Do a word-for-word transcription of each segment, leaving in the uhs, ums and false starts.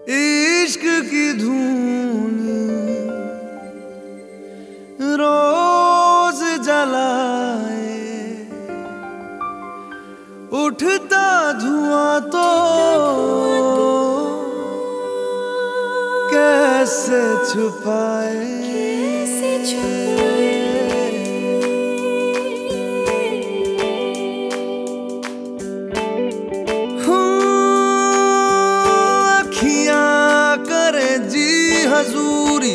इश्क की धून रोज जलाए, उठता धुआं तो कैसे छुपाए, कैसे छुपाए। अखियां करे जी हजूरी,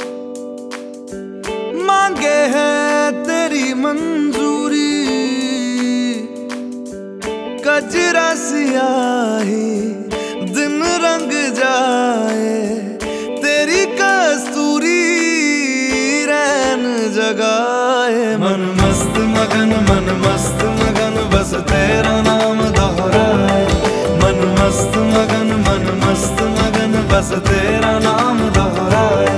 मांगे है तेरी मंजूरी। कजरा सियाही दिन रंग जाए, तेरी कस्तूरी रैन जगाए। मन मस्त मगन मन मस्त मगन बस तेरा नाम दोहराए। मन मस्त मगन मन मस्त मगन बस तेरा नाम दोहराए।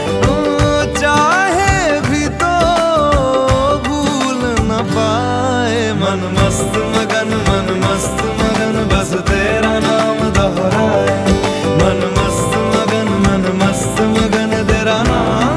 चाहे भी तो भूल न पाए। मन मस्त मगन मन मस्त मगन बस तेरा नाम दोहराए। मन मस्त मगन मन मस्त मगन तेरा नाम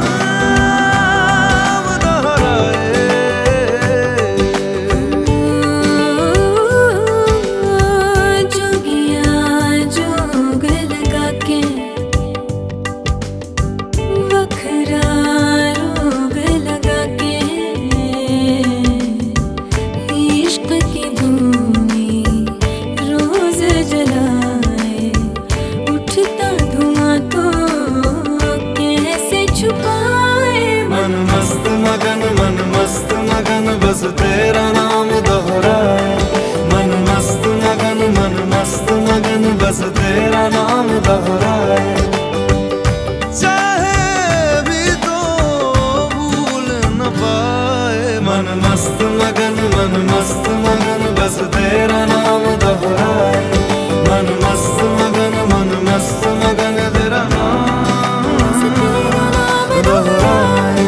मगन मन मस्त मगन बस तेरा नाम दोहराए। मन मस्त मगन मन मस्त मगन बस तेरा नाम दोहराए। चाहे भी तो भूल न पाए। मन मस्त मगन मन मस्त मगन बस तेरा नाम दोहराए। मन मस्त मगन मन मस्त मगन तेरा नाम दोहराए।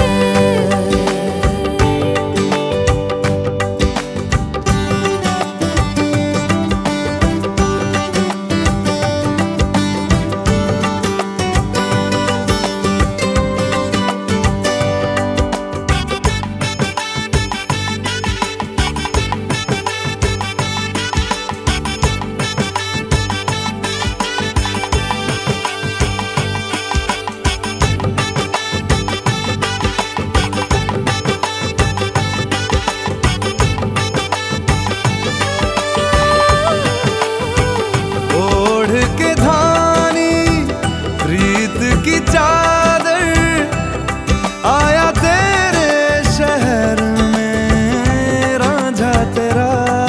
की चादर आया तेरे शहर में रांझा तेरा।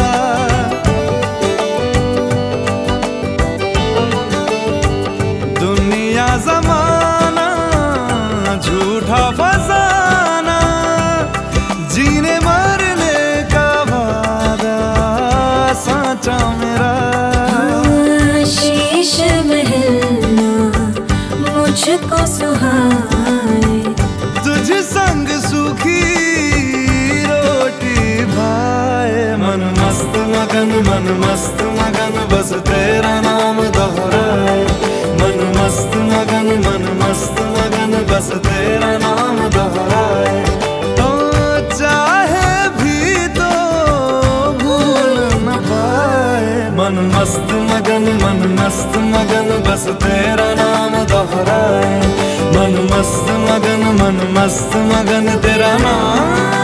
दुनिया जमाना झूठा फसाना, जीने मरने का वादा साचा मेरा। शीश महलना मुझको सुहाए, तुझ संग सूखी रोटी भाए। मन मस्त मगन मन मस्त मगन बस तेरा नाम दोहराए। मन मस्त मगन मन मस्त मगन बस तेरा नाम दोहराए। तो चाहे भी तो भूल न पाए। मन मस्त मगन मन मस्त मगन बस तेरा नाम दोहराए। मन मस्त मगन मन मस्त मगन तेरा नाम